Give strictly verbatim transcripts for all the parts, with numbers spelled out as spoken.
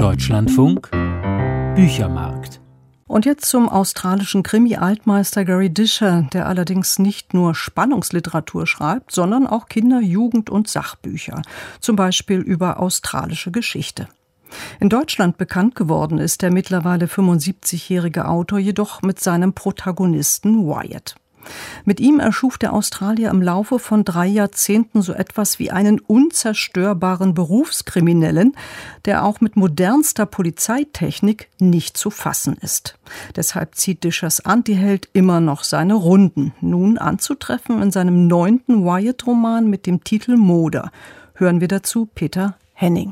Deutschlandfunk Büchermarkt. Und jetzt zum australischen Krimi-Altmeister Gary Disher, der allerdings nicht nur Spannungsliteratur schreibt, sondern auch Kinder-, Jugend- und Sachbücher, zum Beispiel über australische Geschichte. In Deutschland bekannt geworden ist der mittlerweile fünfundsiebzigjährige Autor jedoch mit seinem Protagonisten Wyatt. Mit ihm erschuf der Australier im Laufe von drei Jahrzehnten so etwas wie einen unzerstörbaren Berufskriminellen, der auch mit modernster Polizeitechnik nicht zu fassen ist. Deshalb zieht Dishers Antiheld immer noch seine Runden, nun anzutreffen in seinem neunten Wyatt-Roman mit dem Titel Moder. Hören wir dazu Peter Henning.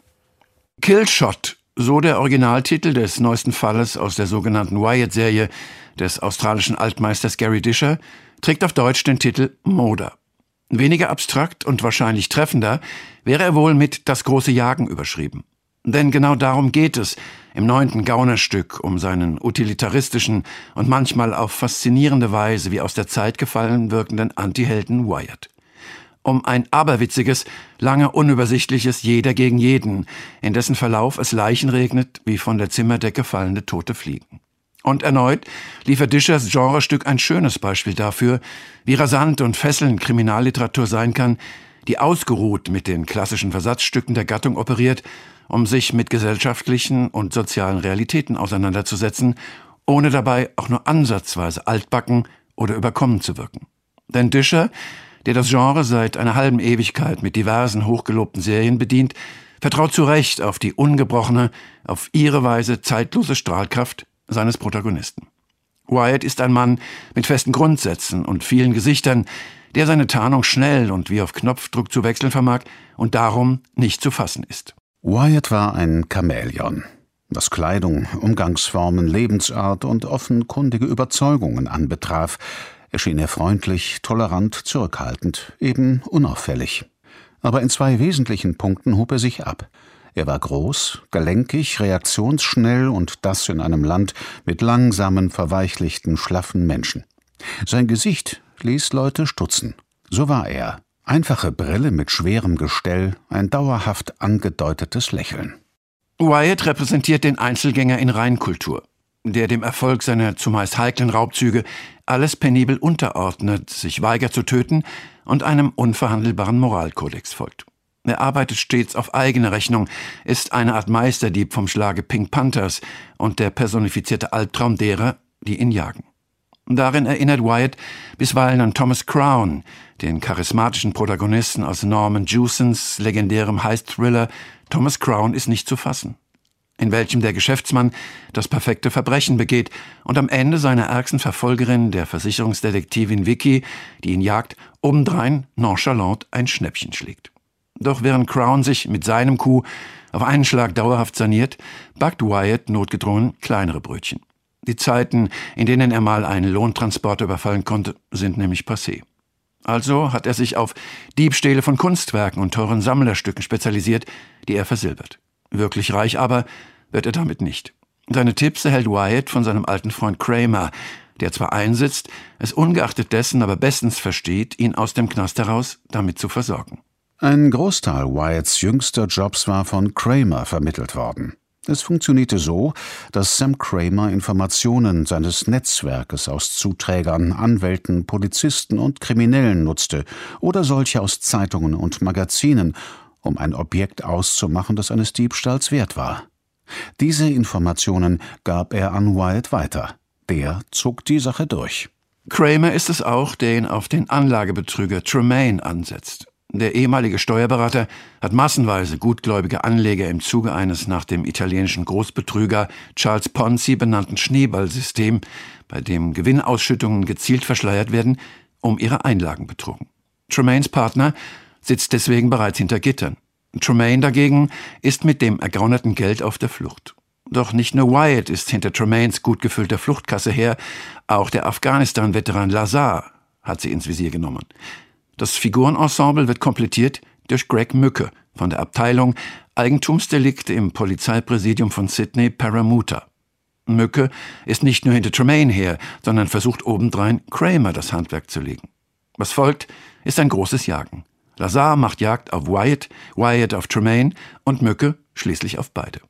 Killshot, so der Originaltitel des neuesten Falles aus der sogenannten Wyatt-Serie des australischen Altmeisters Gary Disher, trägt auf Deutsch den Titel Moder. Weniger abstrakt und wahrscheinlich treffender wäre er wohl mit Das große Jagen überschrieben. Denn genau darum geht es im neunten Gaunerstück, um seinen utilitaristischen und manchmal auf faszinierende Weise wie aus der Zeit gefallen wirkenden Antihelden Wyatt. Um ein aberwitziges, lange unübersichtliches Jeder gegen jeden, in dessen Verlauf es Leichen regnet, wie von der Zimmerdecke fallende tote Fliegen. Und erneut liefert Dishers Genrestück ein schönes Beispiel dafür, wie rasant und fesselnd Kriminalliteratur sein kann, die ausgeruht mit den klassischen Versatzstücken der Gattung operiert, um sich mit gesellschaftlichen und sozialen Realitäten auseinanderzusetzen, ohne dabei auch nur ansatzweise altbacken oder überkommen zu wirken. Denn Disher, der das Genre seit einer halben Ewigkeit mit diversen hochgelobten Serien bedient, vertraut zu Recht auf die ungebrochene, auf ihre Weise zeitlose Strahlkraft seines Protagonisten. Wyatt ist ein Mann mit festen Grundsätzen und vielen Gesichtern, der seine Tarnung schnell und wie auf Knopfdruck zu wechseln vermag und darum nicht zu fassen ist. Wyatt war ein Chamäleon, was Kleidung, Umgangsformen, Lebensart und offenkundige Überzeugungen anbetraf. Erschien er freundlich, tolerant, zurückhaltend, eben unauffällig. Aber in zwei wesentlichen Punkten hob er sich ab. Er war groß, gelenkig, reaktionsschnell und das in einem Land mit langsamen, verweichlichten, schlaffen Menschen. Sein Gesicht ließ Leute stutzen. So war er. Einfache Brille mit schwerem Gestell, ein dauerhaft angedeutetes Lächeln. Wyatt repräsentiert den Einzelgänger in Reinkultur, der dem Erfolg seiner zumeist heiklen Raubzüge alles penibel unterordnet, sich weigert zu töten und einem unverhandelbaren Moralkodex folgt. Er arbeitet stets auf eigene Rechnung, ist eine Art Meisterdieb vom Schlage Pink Panthers und der personifizierte Albtraum derer, die ihn jagen. Darin erinnert Wyatt bisweilen an Thomas Crown, den charismatischen Protagonisten aus Norman Jewsons legendärem Heist-Thriller Thomas Crown ist nicht zu fassen, in welchem der Geschäftsmann das perfekte Verbrechen begeht und am Ende seiner ärgsten Verfolgerin, der Versicherungsdetektivin Vicky, die ihn jagt, obendrein nonchalant ein Schnäppchen schlägt. Doch während Crown sich mit seinem Coup auf einen Schlag dauerhaft saniert, backt Wyatt notgedrungen kleinere Brötchen. Die Zeiten, in denen er mal einen Lohntransporter überfallen konnte, sind nämlich passé. Also hat er sich auf Diebstähle von Kunstwerken und teuren Sammlerstücken spezialisiert, die er versilbert. Wirklich reich aber wird er damit nicht. Seine Tipps erhält Wyatt von seinem alten Freund Kramer, der zwar einsitzt, es ungeachtet dessen aber bestens versteht, ihn aus dem Knast heraus damit zu versorgen. Ein Großteil Wyatts jüngster Jobs war von Kramer vermittelt worden. Es funktionierte so, dass Sam Kramer Informationen seines Netzwerkes aus Zuträgern, Anwälten, Polizisten und Kriminellen nutzte oder solche aus Zeitungen und Magazinen, um ein Objekt auszumachen, das eines Diebstahls wert war. Diese Informationen gab er an Wyatt weiter. Der zog die Sache durch. Kramer ist es auch, der ihn auf den Anlagebetrüger Tremaine ansetzt. Der ehemalige Steuerberater hat massenweise gutgläubige Anleger im Zuge eines nach dem italienischen Großbetrüger Charles Ponzi benannten Schneeballsystem, bei dem Gewinnausschüttungen gezielt verschleiert werden, um ihre Einlagen betrogen. Tremaines Partner sitzt deswegen bereits hinter Gittern. Tremaine dagegen ist mit dem ergaunerten Geld auf der Flucht. Doch nicht nur Wyatt ist hinter Tremaines gut gefüllter Fluchtkasse her, auch der Afghanistan-Veteran Lazar hat sie ins Visier genommen. Das Figurenensemble wird komplettiert durch Greg Mücke von der Abteilung Eigentumsdelikte im Polizeipräsidium von Sydney Paramuta. Mücke ist nicht nur hinter Tremaine her, sondern versucht obendrein Kramer das Handwerk zu legen. Was folgt, ist ein großes Jagen. Lazar macht Jagd auf Wyatt, Wyatt auf Tremaine und Mücke schließlich auf beide.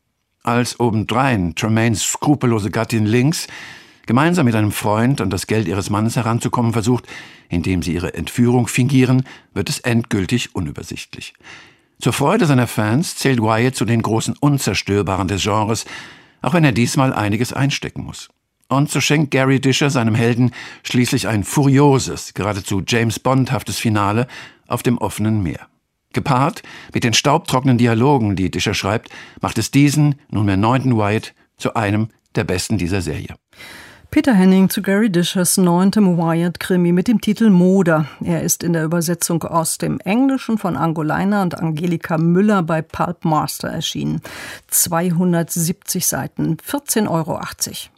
als obendrein Tremaines skrupellose Gattin links gemeinsam mit einem Freund an das Geld ihres Mannes heranzukommen versucht, indem sie ihre Entführung fingieren, wird es endgültig unübersichtlich. Zur Freude seiner Fans zählt Wyatt zu den großen Unzerstörbaren des Genres, auch wenn er diesmal einiges einstecken muss. Und so schenkt Gary Disher seinem Helden schließlich ein furioses, geradezu James-Bond-haftes Finale auf dem offenen Meer. Gepaart mit den staubtrockenen Dialogen, die Disher schreibt, macht es diesen, nunmehr neunten Wyatt zu einem der besten dieser Serie. Peter Henning zu Gary Dishers neuntem Wyatt-Krimi mit dem Titel Moder. Er ist in der Übersetzung aus dem Englischen von Ango Leiner und Angelika Müller bei Pulp Master erschienen. zweihundertsiebzig Seiten, vierzehn Euro achtzig.